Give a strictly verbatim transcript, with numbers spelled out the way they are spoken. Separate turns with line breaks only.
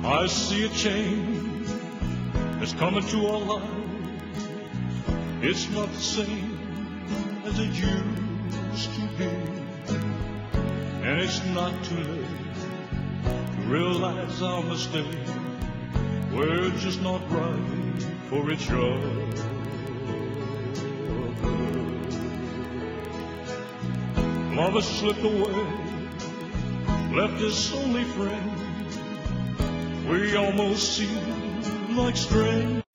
I see a change that's coming to our lives. It's not the same as it used to be, and it's not too late to realize our mistake. We're just not right for each other. Lovers slipped away, left us only friends. We almost seem like strangers.